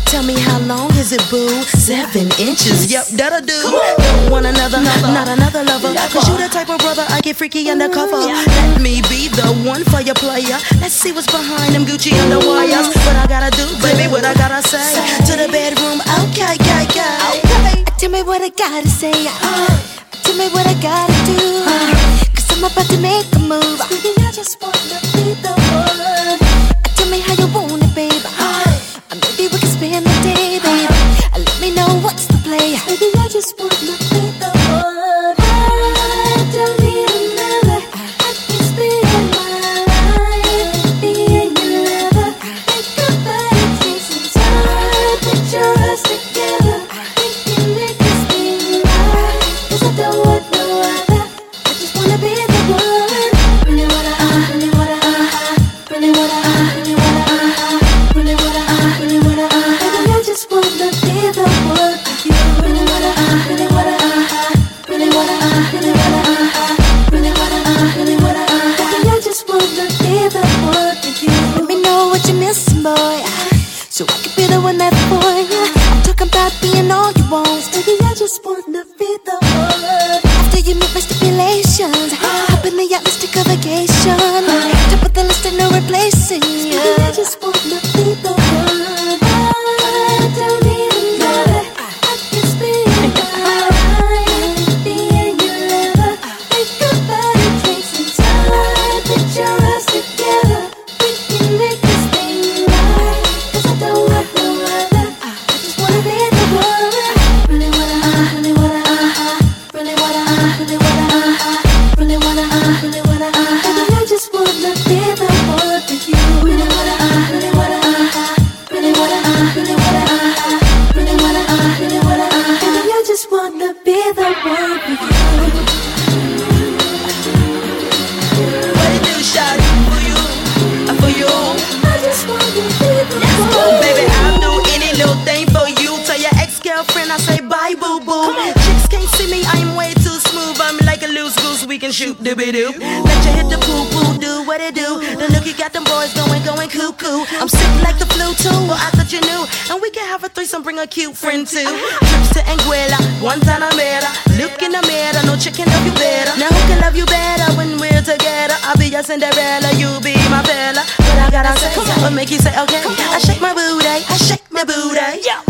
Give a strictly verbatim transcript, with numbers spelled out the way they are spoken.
Tell me how long is it, boo? Seven inches, yep, that'll do. Don't want another, not another lover. Cause you the type of brother I get freaky undercover. Let me be the one for your player. Let's see what's behind them Gucci underwires. What I gotta do, baby, what I gotta say. To the bedroom, okay, okay, okay. Tell me what I gotta say. Tell me what I gotta do. Cause I'm about to make a move. Baby, I just wanna be the one. Tell me how you want it, baby. Maybe we can spend the day, baby. Let me know what's the play. Baby, I just wanna be the one. I don't need another. I can spend my life being your lover. Think about it, take some time. Picture us together. We can make this thing right. Cause I don't want no other. I just wanna be the one. Really wanna, uh, really wanna, uh, really wanna, uh, really wanna, uh, really wanna, uh, really wanna, uh. Baby, I just wanna be the one with you. Really wanna, uh, really wanna, uh, really wanna, uh, really wanna, uh, really wanna, uh, really wanna, uh. Baby, I just wanna be the one with you. Let me know what you're missing, boy, so I can be the one that's for you. I'm talking about being all you want. Baby, I just wanna be the one. After you meet my stipulations, hop in the yacht, let's take a vacation. Top of the list and no replacing you. Baby, I just wanna be the one. I don't need another. I can spend my life being your lover. Think about it, take some time. Picture us together. We can make this thing right. Cause I don't want no other. I just wanna be the one. Really wanna, uh, really wanna, uh, really wanna, uh, really wanna, uh, really wanna, uh, really wanna, uh. Baby, I just wanna be the one with you. Really wanna, uh, really wanna, uh, really wanna, uh, really wanna, uh, really wanna, uh, really wanna, uh. Baby, I just wanna be the one with you. What it do, shawty? For you, uh, for you. I just wanna be the Let's one. go, baby, I'll do any little thing for you. Tell your ex-girlfriend I say bye, boo-boo. Chicks can't see me, I'm way too smooth. I'm like a loose goose, we can shoot dooby-doo. Let you hit the poo-poo, do what it do. The look you got them boys going, going cuckoo. I'm sick like the flu too, well I thought you knew. And we can have a threesome, bring a cute friend too. Trips to Anguilla, one time I met her. Look in the mirror, no chick can love you better. Now who can love you better when we're together? I'll be your Cinderella, you be my fella. But I gotta say, what make you say okay? I shake my booty, I shake my booty.